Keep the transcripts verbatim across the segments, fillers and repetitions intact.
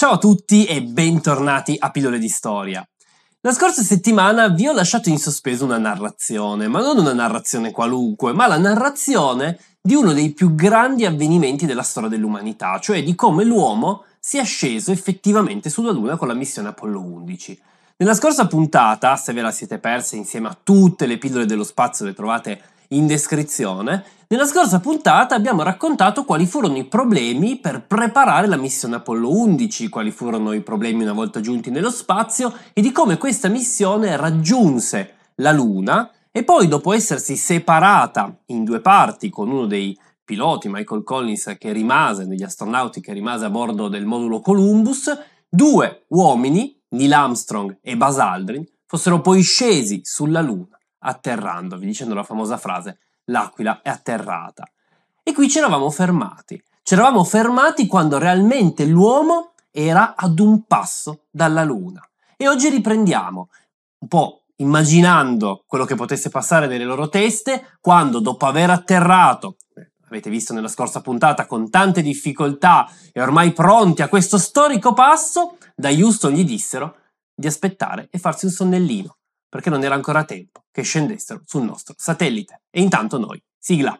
Ciao a tutti e bentornati a Pillole di Storia. La scorsa settimana vi ho lasciato in sospeso una narrazione, ma non una narrazione qualunque, ma la narrazione di uno dei più grandi avvenimenti della storia dell'umanità, cioè di come l'uomo sia sceso effettivamente sulla Luna con la missione Apollo undici. Nella scorsa puntata, se ve la siete persa insieme a tutte le pillole dello spazio, le trovate in descrizione, nella scorsa puntata abbiamo raccontato quali furono i problemi per preparare la missione Apollo undici, quali furono i problemi una volta giunti nello spazio e di come questa missione raggiunse la Luna e poi, dopo essersi separata in due parti con uno dei piloti, Michael Collins, che rimase, degli astronauti che rimase a bordo del modulo Columbus, due uomini, Neil Armstrong e Buzz Aldrin, fossero poi scesi sulla Luna, atterrandovi, dicendo la famosa frase «L'aquila è atterrata». E qui ci eravamo fermati. Ci eravamo fermati quando realmente l'uomo era ad un passo dalla Luna. E oggi riprendiamo, un po' immaginando quello che potesse passare nelle loro teste, quando dopo aver atterrato, avete visto nella scorsa puntata, con tante difficoltà e ormai pronti a questo storico passo, da Houston gli dissero di aspettare e farsi un sonnellino, perché non era ancora tempo che scendessero sul nostro satellite. E intanto noi, sigla!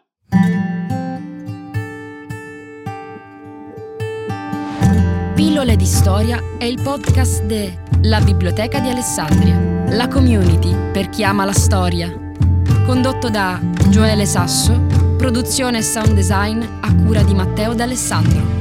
Pillole di Storia è il podcast de La Biblioteca di Alessandria, la community per chi ama la storia. Condotto da Gioele Sasso, produzione e sound design a cura di Matteo D'Alessandro.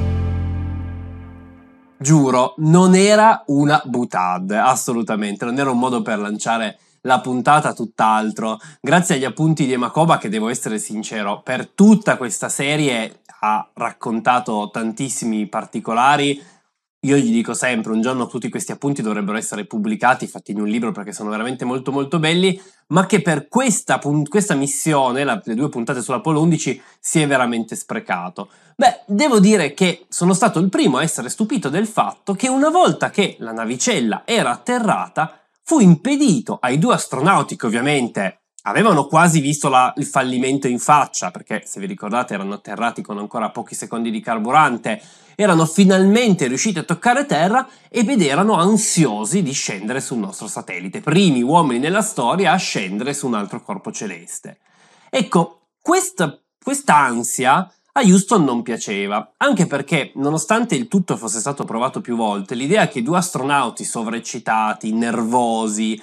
Giuro, non era una boutade, assolutamente, non era un modo per lanciare la puntata, tutt'altro. Grazie agli appunti di Emacoba, che devo essere sincero, per tutta questa serie ha raccontato tantissimi particolari. Io gli dico sempre, un giorno tutti questi appunti dovrebbero essere pubblicati, fatti in un libro, perché sono veramente molto molto belli, ma che per questa, questa missione, la, le due puntate sull'Apollo undici, si è veramente sprecato. Beh, devo dire che sono stato il primo a essere stupito del fatto che una volta che la navicella era atterrata, fu impedito ai due astronauti, che ovviamente avevano quasi visto la, il fallimento in faccia, perché se vi ricordate erano atterrati con ancora pochi secondi di carburante, erano finalmente riusciti a toccare terra ed erano ansiosi di scendere sul nostro satellite, primi uomini nella storia a scendere su un altro corpo celeste. Ecco, questa ansia a Houston non piaceva, anche perché, nonostante il tutto fosse stato provato più volte, l'idea che due astronauti sovraeccitati, nervosi,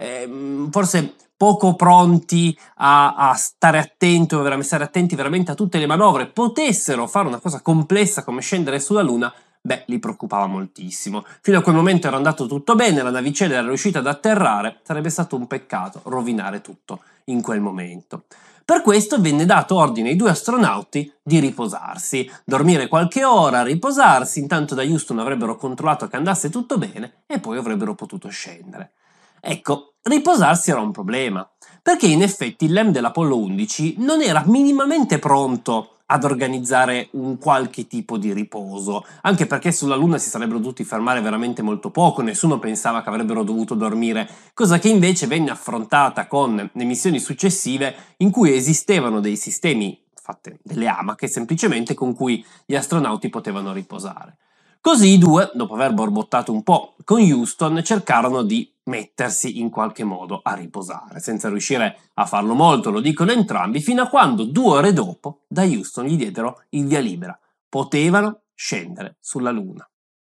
eh, forse poco pronti a, a stare attento, a stare attenti veramente a tutte le manovre, potessero fare una cosa complessa come scendere sulla Luna, beh, li preoccupava moltissimo. Fino a quel momento era andato tutto bene, la navicella era riuscita ad atterrare, sarebbe stato un peccato rovinare tutto in quel momento. Per questo venne dato ordine ai due astronauti di riposarsi, dormire qualche ora, riposarsi, intanto da Houston avrebbero controllato che andasse tutto bene e poi avrebbero potuto scendere. Ecco, riposarsi era un problema, perché in effetti il LEM dell'Apollo undici non era minimamente pronto ad organizzare un qualche tipo di riposo, anche perché sulla Luna si sarebbero dovuti fermare veramente molto poco, nessuno pensava che avrebbero dovuto dormire, cosa che invece venne affrontata con le missioni successive in cui esistevano dei sistemi, fatte delle amache semplicemente, con cui gli astronauti potevano riposare. Così i due, dopo aver borbottato un po' con Houston, cercarono di mettersi in qualche modo a riposare, senza riuscire a farlo molto, lo dicono entrambi, fino a quando due ore dopo da Houston gli diedero il via libera. Potevano scendere sulla Luna.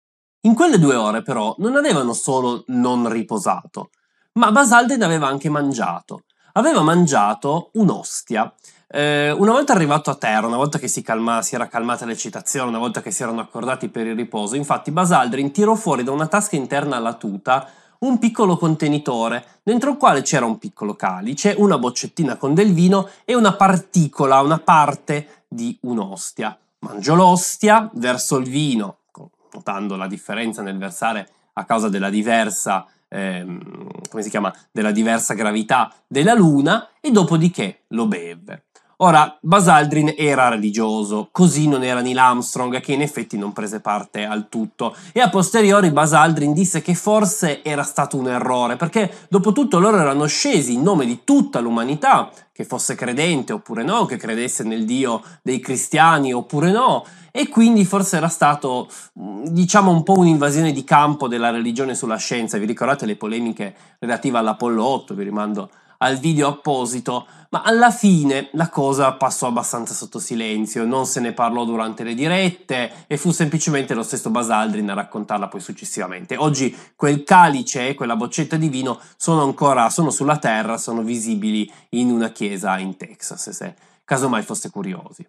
In quelle due ore però non avevano solo non riposato, ma Buzz Aldrin aveva anche mangiato. Aveva mangiato un'ostia. Eh, una volta arrivato a terra, una volta che si, calma, si era calmata l'eccitazione, una volta che si erano accordati per il riposo, infatti Buzz Aldrin tirò fuori da una tasca interna alla tuta un piccolo contenitore, dentro il quale c'era un piccolo calice, una boccettina con del vino e una particola, una parte di un'ostia. Mangiò l'ostia, versò il vino, notando la differenza nel versare a causa della diversa, ehm, come si chiama, della diversa gravità della Luna, e dopodiché lo beve. Ora, Buzz Aldrin era religioso, così non era Neil Armstrong, che in effetti non prese parte al tutto, e a posteriori Buzz Aldrin disse che forse era stato un errore, perché dopo tutto loro erano scesi in nome di tutta l'umanità, che fosse credente oppure no, che credesse nel Dio dei cristiani oppure no, e quindi forse era stato, diciamo, un po' un'invasione di campo della religione sulla scienza. Vi ricordate le polemiche relative all'Apollo otto? Vi rimando al video apposito, ma alla fine la cosa passò abbastanza sotto silenzio, non se ne parlò durante le dirette e fu semplicemente lo stesso Buzz Aldrin a raccontarla poi successivamente. Oggi quel calice e quella boccetta di vino sono ancora sono sulla Terra, sono visibili in una chiesa in Texas, se casomai foste curiosi.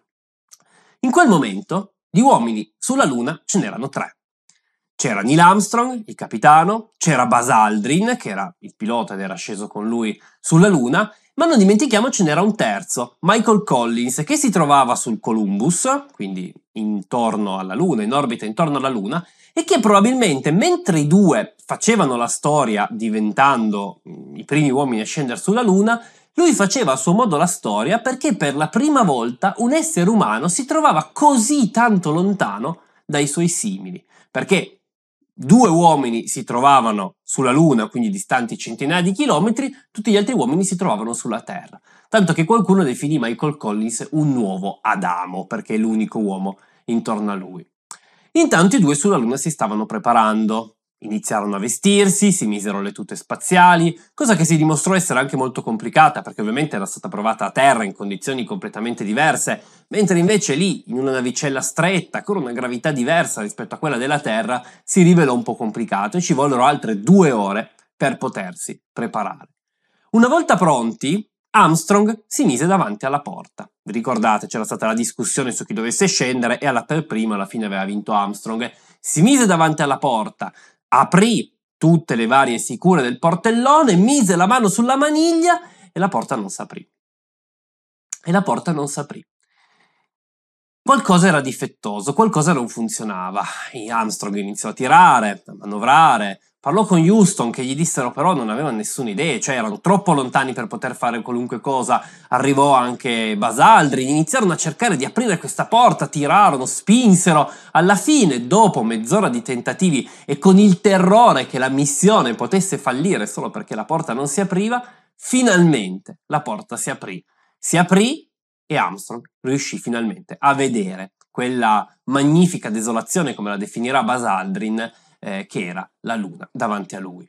In quel momento di uomini sulla Luna ce n'erano tre. C'era Neil Armstrong, il capitano, c'era Buzz Aldrin, che era il pilota ed era sceso con lui sulla Luna, ma non dimentichiamo ce n'era un terzo, Michael Collins, che si trovava sul Columbus, quindi intorno alla Luna, in orbita intorno alla Luna, e che probabilmente mentre i due facevano la storia diventando i primi uomini a scendere sulla Luna, lui faceva a suo modo la storia perché per la prima volta un essere umano si trovava così tanto lontano dai suoi simili, perché due uomini si trovavano sulla Luna, quindi distanti centinaia di chilometri, tutti gli altri uomini si trovavano sulla Terra. Tanto che qualcuno definì Michael Collins un nuovo Adamo, perché è l'unico uomo intorno a lui. Intanto i due sulla Luna si stavano preparando. Iniziarono a vestirsi, si misero le tute spaziali, cosa che si dimostrò essere anche molto complicata perché ovviamente era stata provata a terra in condizioni completamente diverse, mentre invece lì, in una navicella stretta, con una gravità diversa rispetto a quella della Terra, si rivelò un po' complicato e ci vollero altre due ore per potersi preparare. Una volta pronti, Armstrong si mise davanti alla porta. Vi ricordate, c'era stata la discussione su chi dovesse scendere e alla per primo alla fine aveva vinto Armstrong. Si mise davanti alla porta, aprì tutte le varie sicure del portellone, mise la mano sulla maniglia e la porta non s'aprì. E la porta non s'aprì. Qualcosa era difettoso, qualcosa non funzionava. E Armstrong iniziò a tirare, a manovrare, parlò con Houston che gli dissero però non avevano nessuna idea, cioè erano troppo lontani per poter fare qualunque cosa. Arrivò anche Buzz Aldrin, iniziarono a cercare di aprire questa porta, tirarono, spinsero. Alla fine, dopo mezz'ora di tentativi e con il terrore che la missione potesse fallire solo perché la porta non si apriva, finalmente la porta si aprì. Si aprì e Armstrong riuscì finalmente a vedere quella magnifica desolazione, come la definirà Buzz Aldrin, eh, che era la Luna davanti a lui.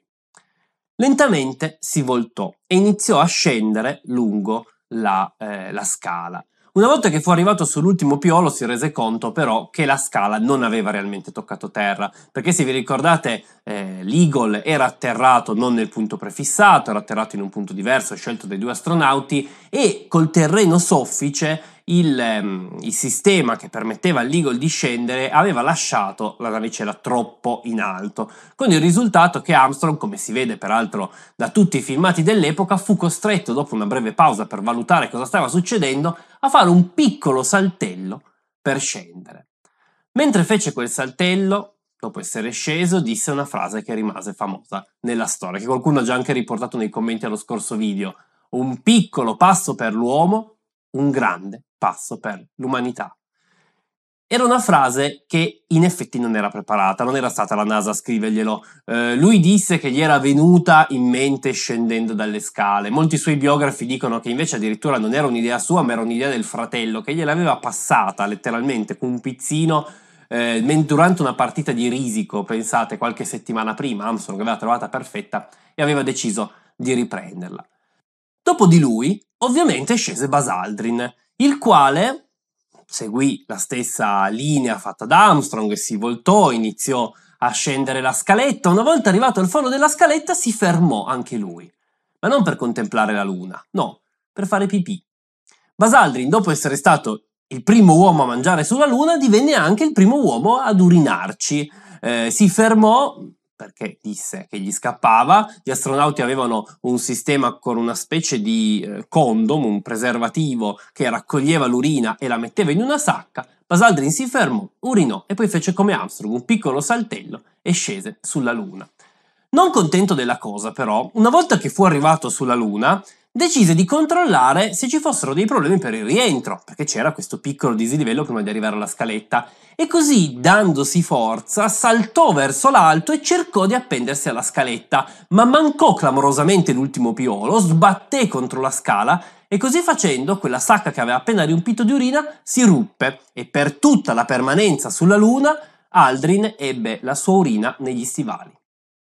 Lentamente si voltò e iniziò a scendere lungo la, eh, la scala. Una volta che fu arrivato sull'ultimo piolo si rese conto però che la scala non aveva realmente toccato terra, perché se vi ricordate eh, l'Eagle era atterrato non nel punto prefissato, era atterrato in un punto diverso scelto dai due astronauti e col terreno soffice il, ehm, il sistema che permetteva all'Eagle di scendere aveva lasciato la navicella troppo in alto, con il risultato che Armstrong, come si vede peraltro da tutti i filmati dell'epoca, fu costretto dopo una breve pausa per valutare cosa stava succedendo a fare un piccolo saltello per scendere. Mentre fece quel saltello, dopo essere sceso, disse una frase che rimase famosa nella storia, che qualcuno ha già anche riportato nei commenti allo scorso video: un piccolo passo per l'uomo, un grande passo per l'umanità. Era una frase che in effetti non era preparata, non era stata la NASA a scriverglielo. Eh, lui disse che gli era venuta in mente scendendo dalle scale. Molti suoi biografi dicono che invece addirittura non era un'idea sua, ma era un'idea del fratello, che gliel'aveva passata letteralmente con un pizzino eh, durante una partita di risico, pensate, qualche settimana prima. Armstrong l'aveva trovata perfetta e aveva deciso di riprenderla. Dopo di lui, ovviamente, scese Buzz Aldrin, il quale seguì la stessa linea fatta da Armstrong, si voltò, iniziò a scendere la scaletta. Una volta arrivato al fondo della scaletta si fermò anche lui, ma non per contemplare la Luna, no, per fare pipì. Buzz Aldrin, dopo essere stato il primo uomo a mangiare sulla Luna, divenne anche il primo uomo ad urinarci. Eh, si fermò perché disse che gli scappava. Gli astronauti avevano un sistema con una specie di eh, condom, un preservativo che raccoglieva l'urina e la metteva in una sacca. Buzz Aldrin si fermò, urinò e poi fece come Armstrong, un piccolo saltello e scese sulla Luna. Non contento della cosa però, una volta che fu arrivato sulla Luna, decise di controllare se ci fossero dei problemi per il rientro, perché c'era questo piccolo dislivello prima di arrivare alla scaletta, e così, dandosi forza, saltò verso l'alto e cercò di appendersi alla scaletta, ma mancò clamorosamente l'ultimo piolo, sbatté contro la scala e così facendo quella sacca che aveva appena riempito di urina si ruppe e per tutta la permanenza sulla Luna Aldrin ebbe la sua urina negli stivali.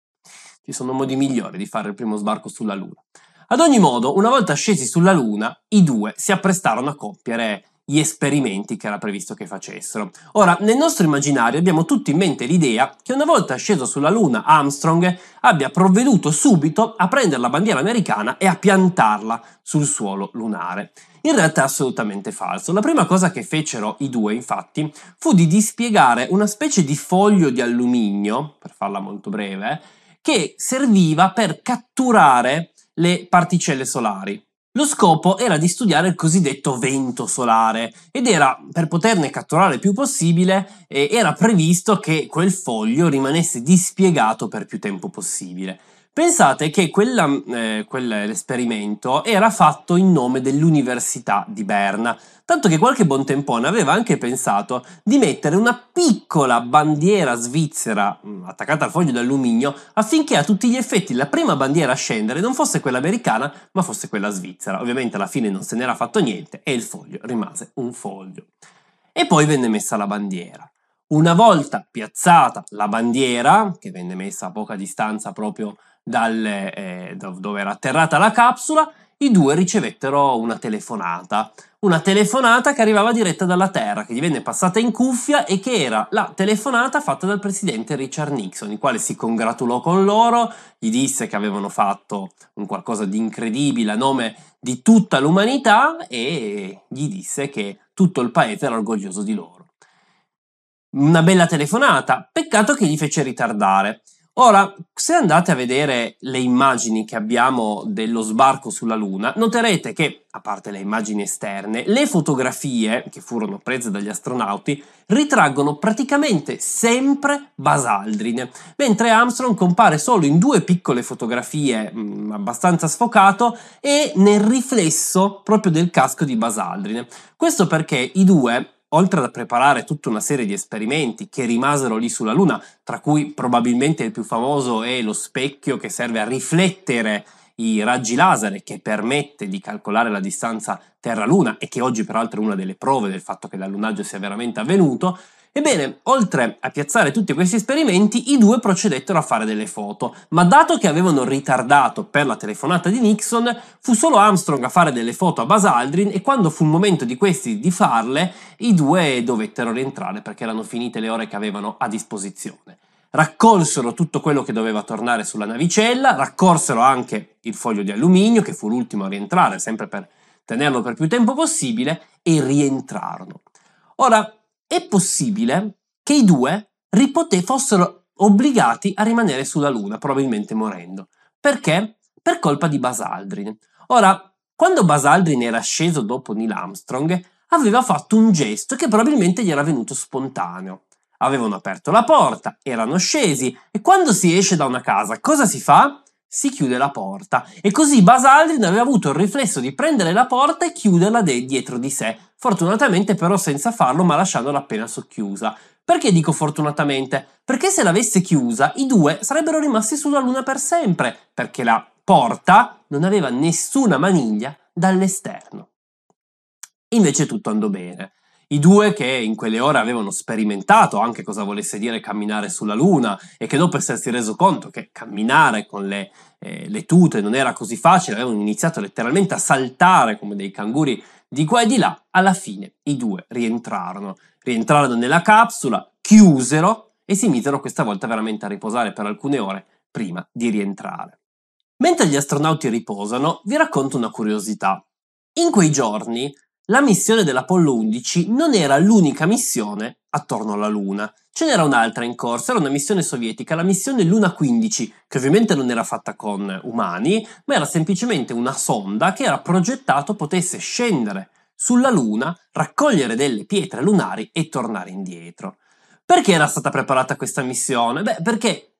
Ci sono modi migliori di fare il primo sbarco sulla Luna. Ad ogni modo, una volta scesi sulla Luna, i due si apprestarono a compiere gli esperimenti che era previsto che facessero. Ora, nel nostro immaginario abbiamo tutti in mente l'idea che una volta sceso sulla Luna Armstrong abbia provveduto subito a prendere la bandiera americana e a piantarla sul suolo lunare. In realtà è assolutamente falso. La prima cosa che fecero i due, infatti, fu di dispiegare una specie di foglio di alluminio, per farla molto breve, che serviva per catturare le particelle solari. Lo scopo era di studiare il cosiddetto vento solare ed era, per poterne catturare il più possibile, eh, era previsto che quel foglio rimanesse dispiegato per più tempo possibile. Pensate che quella, eh, quell'esperimento era fatto in nome dell'Università di Berna, tanto che qualche buon tempone aveva anche pensato di mettere una piccola bandiera svizzera mh, attaccata al foglio d'alluminio affinché a tutti gli effetti la prima bandiera a scendere non fosse quella americana ma fosse quella svizzera. Ovviamente alla fine non se n'era fatto niente e il foglio rimase un foglio. E poi venne messa la bandiera. Una volta piazzata la bandiera, che venne messa a poca distanza proprio dalle, eh, dove era atterrata la capsula, i due ricevettero una telefonata. Una telefonata che arrivava diretta dalla Terra, che gli venne passata in cuffia e che era la telefonata fatta dal presidente Richard Nixon, il quale si congratulò con loro, gli disse che avevano fatto un qualcosa di incredibile a nome di tutta l'umanità e gli disse che tutto il paese era orgoglioso di loro. Una bella telefonata, peccato che gli fece ritardare. Ora, se andate a vedere le immagini che abbiamo dello sbarco sulla Luna, noterete che, a parte le immagini esterne, le fotografie che furono prese dagli astronauti ritraggono praticamente sempre Buzz Aldrin, mentre Armstrong compare solo in due piccole fotografie mh, abbastanza sfocato e nel riflesso proprio del casco di Buzz Aldrin. Questo perché i due, oltre a preparare tutta una serie di esperimenti che rimasero lì sulla Luna, tra cui probabilmente il più famoso è lo specchio che serve a riflettere i raggi laser e che permette di calcolare la distanza Terra-Luna e che oggi peraltro è una delle prove del fatto che l'allunaggio sia veramente avvenuto, ebbene, oltre a piazzare tutti questi esperimenti, i due procedettero a fare delle foto, ma dato che avevano ritardato per la telefonata di Nixon, fu solo Armstrong a fare delle foto a Buzz Aldrin e quando fu il momento di questi di farle, i due dovettero rientrare perché erano finite le ore che avevano a disposizione. Raccolsero tutto quello che doveva tornare sulla navicella, raccolsero anche il foglio di alluminio, che fu l'ultimo a rientrare, sempre per tenerlo per più tempo possibile, e rientrarono. Ora, è possibile che i due ripote- fossero obbligati a rimanere sulla Luna, probabilmente morendo. Perché? Per colpa di Buzz Aldrin. Ora, quando Buzz Aldrin era sceso dopo Neil Armstrong, aveva fatto un gesto che probabilmente gli era venuto spontaneo. Avevano aperto la porta, erano scesi e quando si esce da una casa, cosa si fa? Si chiude la porta e così Buzz Aldrin aveva avuto il riflesso di prendere la porta e chiuderla de- dietro di sé, fortunatamente però senza farlo ma lasciandola appena socchiusa. Perché dico fortunatamente? Perché se l'avesse chiusa i due sarebbero rimasti sulla Luna per sempre, perché la porta non aveva nessuna maniglia dall'esterno. Invece tutto andò bene. I due che in quelle ore avevano sperimentato anche cosa volesse dire camminare sulla Luna e che dopo essersi reso conto che camminare con le, eh, le tute non era così facile, avevano iniziato letteralmente a saltare come dei canguri di qua e di là, alla fine i due rientrarono. Rientrarono nella capsula, chiusero e si misero questa volta veramente a riposare per alcune ore prima di rientrare. Mentre gli astronauti riposano, vi racconto una curiosità. In quei giorni la missione dell'Apollo undici non era l'unica missione attorno alla Luna. Ce n'era un'altra in corso, era una missione sovietica, la missione Luna quindici, che ovviamente non era fatta con umani, ma era semplicemente una sonda che era progettato potesse scendere sulla Luna, raccogliere delle pietre lunari e tornare indietro. Perché era stata preparata questa missione? Beh, perché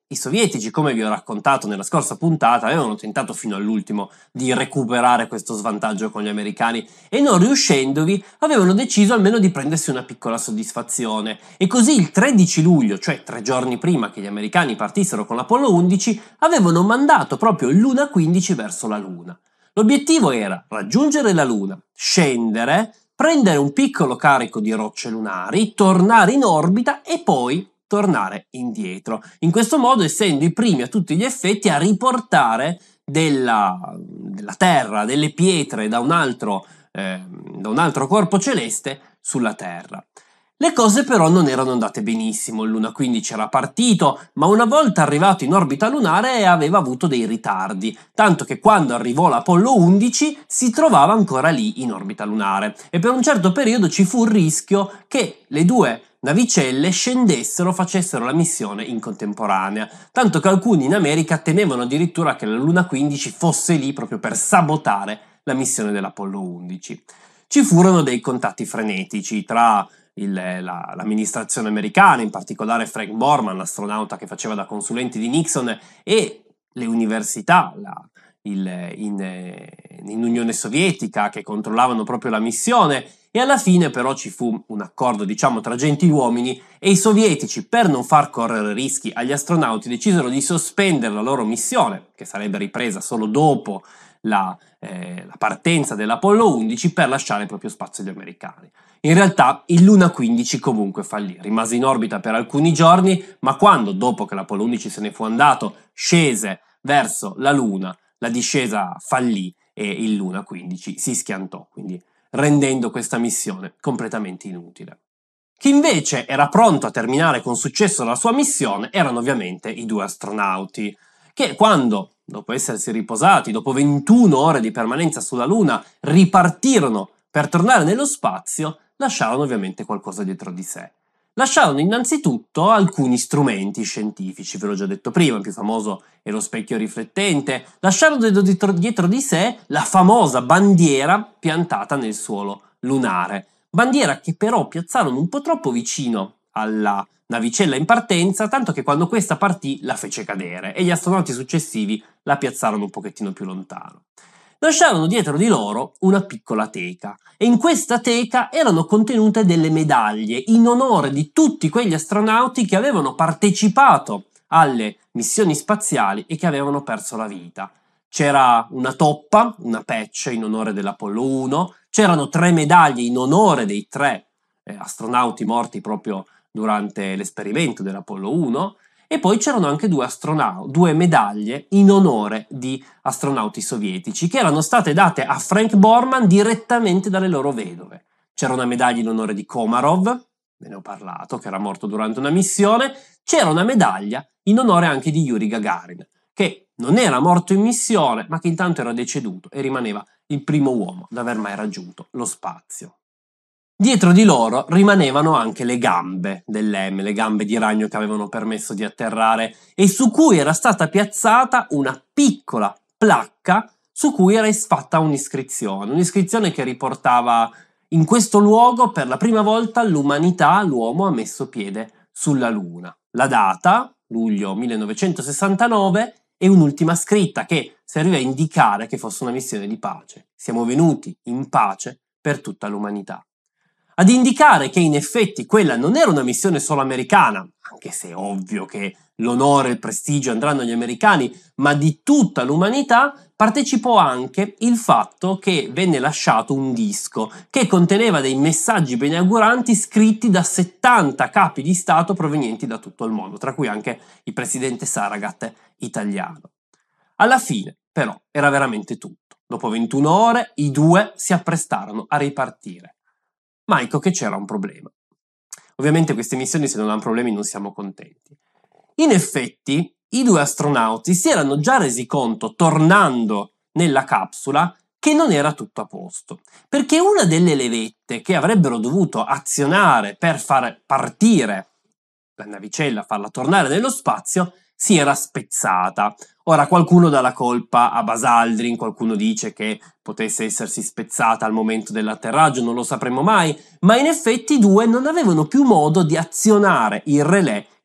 i sovietici, come vi ho raccontato nella scorsa puntata, avevano tentato fino all'ultimo di recuperare questo svantaggio con gli americani e non riuscendovi avevano deciso almeno di prendersi una piccola soddisfazione e così il tredici luglio, cioè tre giorni prima che gli americani partissero con l'Apollo undici, avevano mandato proprio il Luna quindici verso la Luna. L'obiettivo era raggiungere la Luna, scendere, prendere un piccolo carico di rocce lunari, tornare in orbita e poi tornare indietro. In questo modo, essendo i primi a tutti gli effetti a riportare della, della Terra, delle pietre da un altro, eh, da un altro corpo celeste sulla Terra. Le cose però non erano andate benissimo, il Luna quindici era partito, ma una volta arrivato in orbita lunare aveva avuto dei ritardi, tanto che quando arrivò l'Apollo undici si trovava ancora lì in orbita lunare e per un certo periodo ci fu il rischio che le due navicelle scendessero, facessero la missione in contemporanea, tanto che alcuni in America temevano addirittura che la Luna quindici fosse lì proprio per sabotare la missione dell'Apollo undici. Ci furono dei contatti frenetici tra il, la, l'amministrazione americana, in particolare Frank Borman, l'astronauta che faceva da consulente di Nixon, e le università la, il, in, in Unione Sovietica che controllavano proprio la missione. E alla fine però ci fu un accordo, diciamo, tra gentiluomini e i sovietici, per non far correre rischi agli astronauti, decisero di sospendere la loro missione, che sarebbe ripresa solo dopo la, eh, la partenza dell'Apollo undici, per lasciare proprio spazio agli americani. In realtà il Luna quindici comunque fallì, rimase in orbita per alcuni giorni, ma quando, dopo che l'Apollo undici se ne fu andato, scese verso la Luna, la discesa fallì e il Luna quindici si schiantò, quindi rendendo questa missione completamente inutile. Chi invece era pronto a terminare con successo la sua missione erano ovviamente i due astronauti, che quando, dopo essersi riposati, dopo ventuno ore di permanenza sulla Luna, ripartirono per tornare nello spazio, lasciarono ovviamente qualcosa dietro di sé. Lasciarono innanzitutto alcuni strumenti scientifici, ve l'ho già detto prima, il più famoso è lo specchio riflettente. Lasciarono dietro, dietro di sé la famosa bandiera piantata nel suolo lunare, bandiera che però piazzarono un po' troppo vicino alla navicella in partenza, tanto che quando questa partì la fece cadere e gli astronauti successivi la piazzarono un pochettino più lontano. Lasciarono dietro di loro una piccola teca e in questa teca erano contenute delle medaglie in onore di tutti quegli astronauti che avevano partecipato alle missioni spaziali e che avevano perso la vita. C'era una toppa, una patch in onore dell'Apollo uno, c'erano tre medaglie in onore dei tre eh, astronauti morti proprio durante l'esperimento dell'Apollo uno, e poi c'erano anche due astronauti, due medaglie in onore di astronauti sovietici che erano state date a Frank Borman direttamente dalle loro vedove. C'era una medaglia in onore di Komarov, ve ne ho parlato, che era morto durante una missione. C'era una medaglia in onore anche di Yuri Gagarin, che non era morto in missione, ma che intanto era deceduto e rimaneva il primo uomo ad aver mai raggiunto lo spazio. Dietro di loro rimanevano anche le gambe dell'E M, le gambe di ragno che avevano permesso di atterrare e su cui era stata piazzata una piccola placca su cui era fatta un'iscrizione, un'iscrizione che riportava: in questo luogo per la prima volta l'umanità, l'uomo ha messo piede sulla Luna. La data, luglio millenovecentosessantanove, e un'ultima scritta che serviva a indicare che fosse una missione di pace. Siamo venuti in pace per tutta l'umanità. Ad indicare che in effetti quella non era una missione solo americana, anche se è ovvio che l'onore e il prestigio andranno agli americani, ma di tutta l'umanità, partecipò anche il fatto che venne lasciato un disco che conteneva dei messaggi beneauguranti scritti da settanta capi di Stato provenienti da tutto il mondo, tra cui anche il presidente Saragat italiano. Alla fine, però, era veramente tutto. Dopo ventuno ore, i due si apprestarono a ripartire. Ma ecco che c'era un problema. Ovviamente queste missioni, se non hanno problemi, non siamo contenti. In effetti, i due astronauti si erano già resi conto, tornando nella capsula, che non era tutto a posto, perché una delle levette che avrebbero dovuto azionare per far partire la navicella, farla tornare nello spazio, si era spezzata. Ora qualcuno dà la colpa a Buzz Aldrin, qualcuno dice che potesse essersi spezzata al momento dell'atterraggio, non lo sapremo mai, ma in effetti i due non avevano più modo di azionare il relè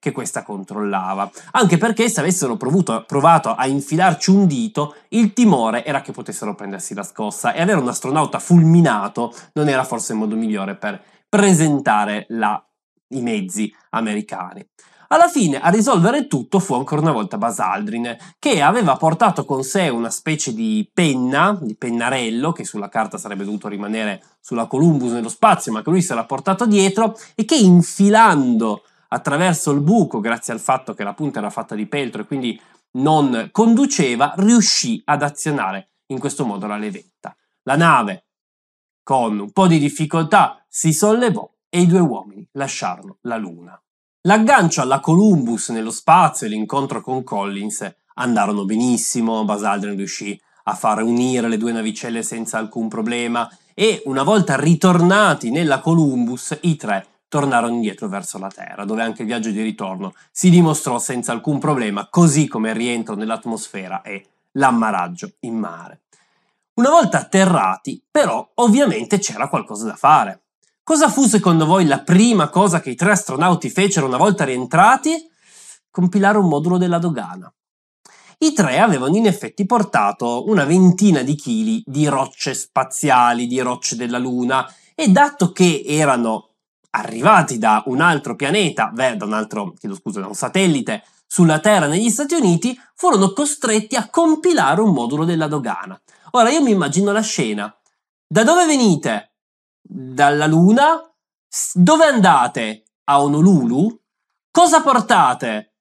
che questa controllava. Anche perché se avessero provuto, provato a infilarci un dito, il timore era che potessero prendersi la scossa, e avere un astronauta fulminato non era forse il modo migliore per presentare la, i mezzi americani. Alla fine a risolvere tutto fu ancora una volta Buzz Aldrin, che aveva portato con sé una specie di penna, di pennarello, che sulla carta sarebbe dovuto rimanere sulla Columbus nello spazio, ma che lui se l'ha portato dietro, e che infilando attraverso il buco, grazie al fatto che la punta era fatta di peltro e quindi non conduceva, riuscì ad azionare in questo modo la levetta. La nave, con un po' di difficoltà, si sollevò e i due uomini lasciarono la Luna. L'aggancio alla Columbus nello spazio e l'incontro con Collins andarono benissimo. Buzz Aldrin riuscì a far unire le due navicelle senza alcun problema, e una volta ritornati nella Columbus i tre tornarono indietro verso la Terra, dove anche il viaggio di ritorno si dimostrò senza alcun problema, così come il rientro nell'atmosfera e l'ammaraggio in mare. Una volta atterrati, però, ovviamente c'era qualcosa da fare. Cosa fu secondo voi la prima cosa che i tre astronauti fecero una volta rientrati? Compilare un modulo della dogana. I tre avevano in effetti portato una ventina di chili di rocce spaziali, di rocce della Luna, e dato che erano arrivati da un altro pianeta, beh, da un altro, chiedo scusa, da un satellite sulla Terra negli Stati Uniti, furono costretti a compilare un modulo della dogana. Ora io mi immagino la scena. Da dove venite? Dalla Luna? Dove andate? A Honolulu? Cosa portate?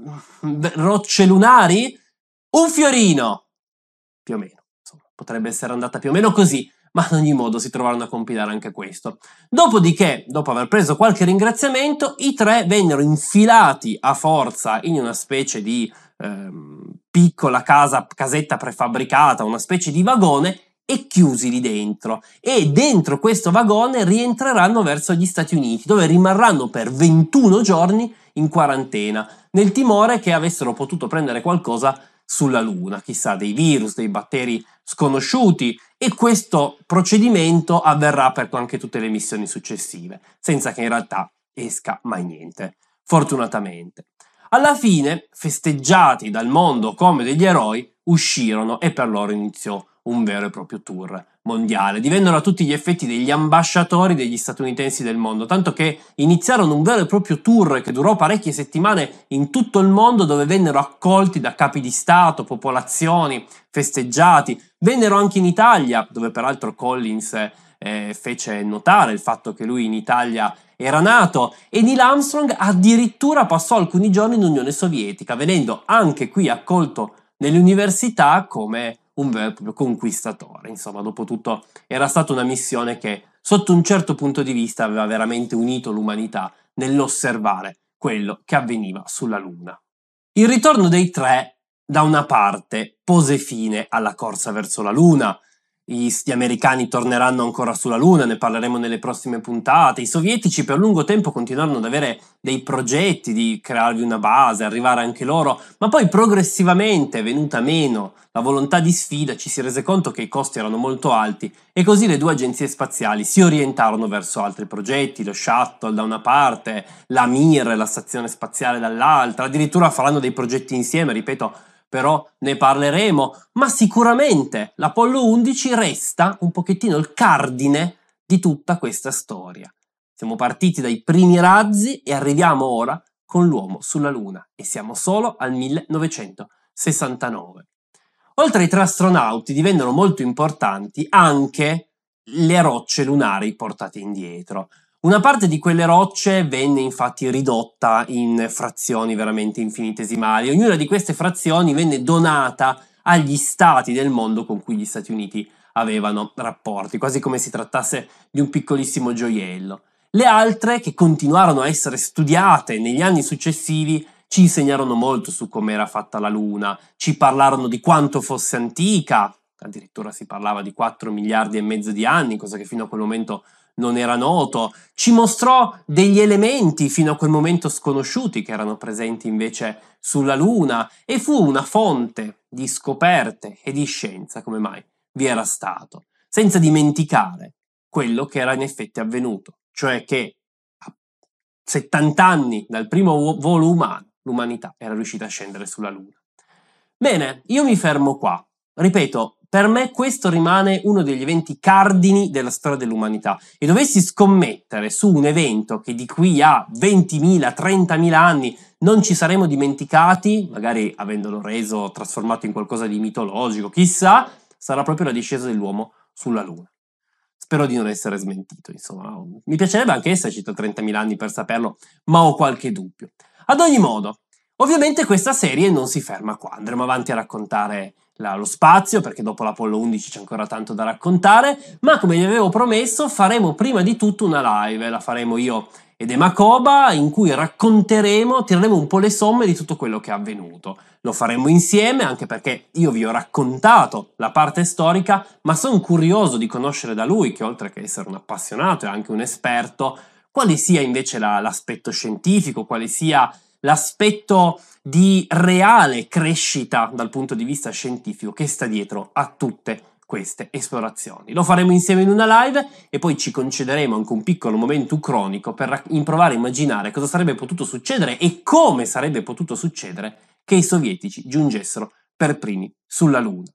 Rocce lunari? Un fiorino! Più o meno, insomma, potrebbe essere andata più o meno così, ma ad ogni modo si trovarono a compilare anche questo. Dopodiché, dopo aver preso qualche ringraziamento, i tre vennero infilati a forza in una specie di ehm, piccola casa, casetta prefabbricata, una specie di vagone, e chiusi lì dentro. E dentro questo vagone rientreranno verso gli Stati Uniti, dove rimarranno per ventuno giorni in quarantena, nel timore che avessero potuto prendere qualcosa sulla Luna, chissà, dei virus, dei batteri sconosciuti, e questo procedimento avverrà per anche tutte le missioni successive, senza che in realtà esca mai niente, fortunatamente. Alla fine, festeggiati dal mondo come degli eroi, uscirono e per loro iniziò un vero e proprio tour mondiale. Divennero a tutti gli effetti degli ambasciatori degli statunitensi del mondo, tanto che iniziarono un vero e proprio tour che durò parecchie settimane in tutto il mondo, dove vennero accolti da capi di Stato, popolazioni, festeggiati. Vennero anche in Italia, dove peraltro Collins eh, fece notare il fatto che lui in Italia era nato, e Neil Armstrong addirittura passò alcuni giorni in Unione Sovietica, venendo anche qui accolto nelle università come un vero e proprio conquistatore. Insomma, dopo tutto era stata una missione che sotto un certo punto di vista aveva veramente unito l'umanità nell'osservare quello che avveniva sulla Luna. Il ritorno dei tre, da una parte, pose fine alla corsa verso la Luna. Gli americani torneranno ancora sulla Luna, ne parleremo nelle prossime puntate. I sovietici per lungo tempo continuarono ad avere dei progetti di crearvi una base, arrivare anche loro, ma poi progressivamente, venuta meno la volontà di sfida, ci si rese conto che i costi erano molto alti, e così le due agenzie spaziali si orientarono verso altri progetti, lo Shuttle da una parte, la Mir, la stazione spaziale dall'altra, addirittura faranno dei progetti insieme, ripeto, però ne parleremo, ma sicuramente l'Apollo undici resta un pochettino il cardine di tutta questa storia. Siamo partiti dai primi razzi e arriviamo ora con l'uomo sulla Luna, e siamo solo al millenovecentosessantanove. Oltre ai tre astronauti divennero molto importanti anche le rocce lunari portate indietro. Una parte di quelle rocce venne infatti ridotta in frazioni veramente infinitesimali. Ognuna di queste frazioni venne donata agli stati del mondo con cui gli Stati Uniti avevano rapporti, quasi come si trattasse di un piccolissimo gioiello. Le altre, che continuarono a essere studiate negli anni successivi, ci insegnarono molto su come era fatta la Luna, ci parlarono di quanto fosse antica, addirittura si parlava di quattro miliardi e mezzo di anni, cosa che fino a quel momento non era noto, ci mostrò degli elementi fino a quel momento sconosciuti che erano presenti invece sulla Luna, e fu una fonte di scoperte e di scienza come mai vi era stato, senza dimenticare quello che era in effetti avvenuto, cioè che settanta anni dal primo volo umano, l'umanità era riuscita a scendere sulla Luna. Bene, io mi fermo qua. Ripeto, per me questo rimane uno degli eventi cardini della storia dell'umanità. E dovessi scommettere su un evento che di qui a ventimila, trentamila anni non ci saremo dimenticati, magari avendolo reso trasformato in qualcosa di mitologico, chissà, sarà proprio la discesa dell'uomo sulla Luna. Spero di non essere smentito, insomma. Mi piacerebbe anche esserci tra trentamila anni per saperlo, ma ho qualche dubbio. Ad ogni modo, ovviamente questa serie non si ferma qua, andremo avanti a raccontare la, lo spazio, perché dopo l'Apollo undici c'è ancora tanto da raccontare, ma come vi avevo promesso faremo prima di tutto una live, la faremo io ed Emacoba, in cui racconteremo, tireremo un po' le somme di tutto quello che è avvenuto. Lo faremo insieme, anche perché io vi ho raccontato la parte storica, ma sono curioso di conoscere da lui, che oltre che essere un appassionato è anche un esperto, quale sia invece la, l'aspetto scientifico, quale sia l'aspetto di reale crescita dal punto di vista scientifico che sta dietro a tutte queste esplorazioni. Lo faremo insieme in una live e poi ci concederemo anche un piccolo momento cronico per provare a immaginare cosa sarebbe potuto succedere e come sarebbe potuto succedere che i sovietici giungessero per primi sulla Luna.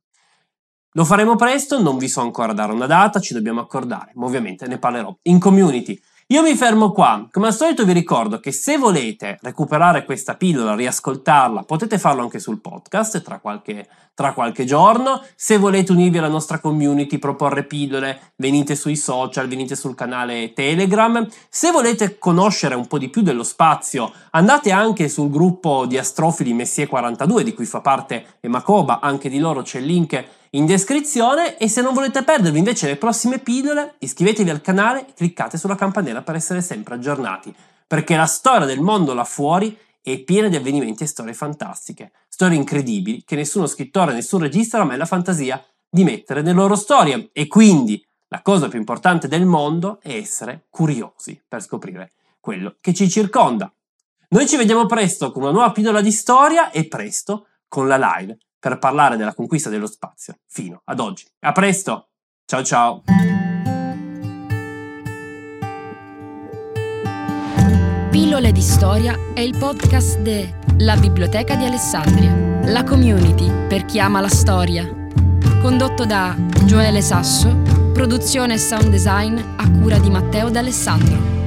Lo faremo presto, non vi so ancora dare una data, ci dobbiamo accordare, ma ovviamente ne parlerò in community. Io mi fermo qua, come al solito vi ricordo che se volete recuperare questa pillola, riascoltarla, potete farlo anche sul podcast tra qualche, tra qualche giorno. Se volete unirvi alla nostra community, proporre pillole, venite sui social, venite sul canale Telegram. Se volete conoscere un po' di più dello spazio, andate anche sul gruppo di astrofili Messier quarantadue, di cui fa parte Emacoba, anche di loro c'è il link in descrizione, e se non volete perdervi invece le prossime pillole, iscrivetevi al canale e cliccate sulla campanella per essere sempre aggiornati, perché la storia del mondo là fuori è piena di avvenimenti e storie fantastiche, storie incredibili che nessuno scrittore, nessun regista ha mai la fantasia di mettere nelle loro storie, e quindi la cosa più importante del mondo è essere curiosi per scoprire quello che ci circonda. Noi ci vediamo presto con una nuova pillola di storia e presto con la live per parlare della conquista dello spazio fino ad oggi. A presto! Ciao ciao! Pillole di storia è il podcast de La Biblioteca di Alessandria, la community per chi ama la storia. Condotto da Gioele Sasso, produzione e sound design a cura di Matteo D'Alessandro.